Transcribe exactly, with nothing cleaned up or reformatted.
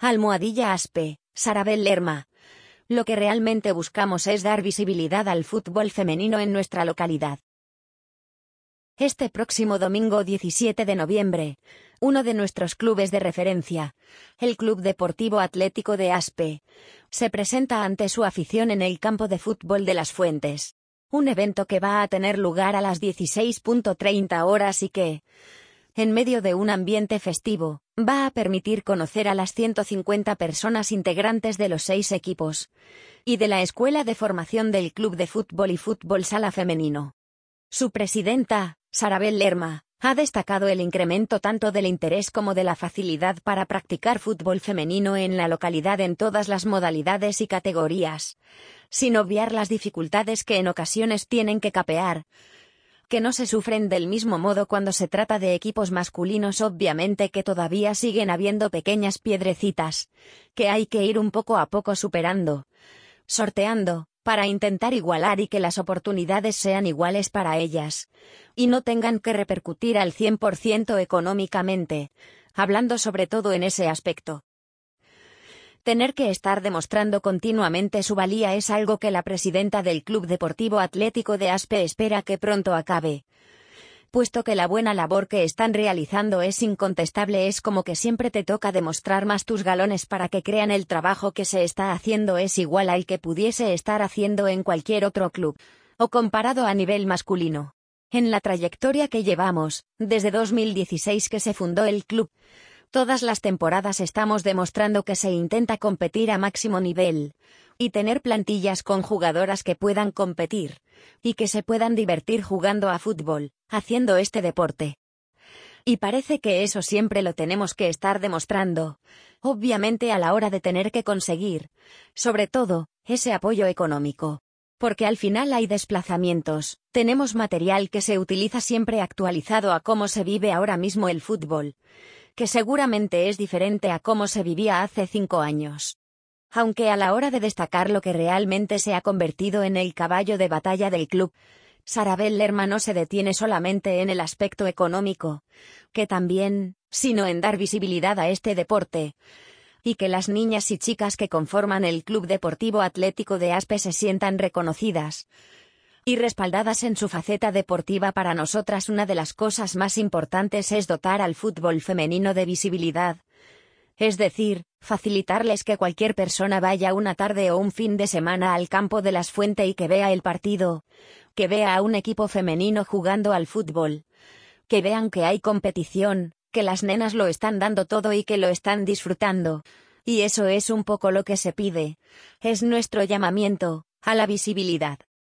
Almohadilla Aspe, Sarabel Lerma. Lo que realmente buscamos es dar visibilidad al fútbol femenino en nuestra localidad. Este próximo domingo diecisiete de noviembre, uno de nuestros clubes de referencia, el Club Deportivo Atlético de Aspe, se presenta ante su afición en el campo de fútbol de Las Fuentes. Un evento que va a tener lugar a las dieciséis treinta horas y que, en medio de un ambiente festivo, va a permitir conocer a las ciento cincuenta personas integrantes de los seis equipos y de la Escuela de Formación del Club de Fútbol y Fútbol Sala Femenino. Su presidenta, Sarabel Lerma, ha destacado el incremento tanto del interés como de la facilidad para practicar fútbol femenino en la localidad en todas las modalidades y categorías, sin obviar las dificultades que en ocasiones tienen que capear, que no se sufren del mismo modo cuando se trata de equipos masculinos. Obviamente que todavía siguen habiendo pequeñas piedrecitas, que hay que ir un poco a poco superando, sorteando, para intentar igualar y que las oportunidades sean iguales para ellas, y no tengan que repercutir al cien por ciento económicamente, hablando sobre todo en ese aspecto. Tener que estar demostrando continuamente su valía es algo que la presidenta del Club Deportivo Atlético de Aspe espera que pronto acabe, puesto que la buena labor que están realizando es incontestable. Es como que siempre te toca demostrar más tus galones para que crean el trabajo que se está haciendo es igual al que pudiese estar haciendo en cualquier otro club, o comparado a nivel masculino. En la trayectoria que llevamos, desde dos mil dieciséis que se fundó el club, todas las temporadas estamos demostrando que se intenta competir a máximo nivel, y tener plantillas con jugadoras que puedan competir, y que se puedan divertir jugando a fútbol, haciendo este deporte. Y parece que eso siempre lo tenemos que estar demostrando, obviamente a la hora de tener que conseguir, sobre todo, ese apoyo económico. Porque al final hay desplazamientos, tenemos material que se utiliza siempre actualizado a cómo se vive ahora mismo el fútbol, que seguramente es diferente a cómo se vivía hace cinco años. Aunque a la hora de destacar lo que realmente se ha convertido en el caballo de batalla del club, Sarabel Lerma no se detiene solamente en el aspecto económico, que también, sino en dar visibilidad a este deporte, y que las niñas y chicas que conforman el Club Deportivo Atlético de Aspe se sientan reconocidas y respaldadas en su faceta deportiva. Para nosotras una de las cosas más importantes es dotar al fútbol femenino de visibilidad, es decir, facilitarles que cualquier persona vaya una tarde o un fin de semana al campo de Las Fuentes y que vea el partido, que vea a un equipo femenino jugando al fútbol, que vean que hay competición, que las nenas lo están dando todo y que lo están disfrutando. Y eso es un poco lo que se pide, es nuestro llamamiento a la visibilidad.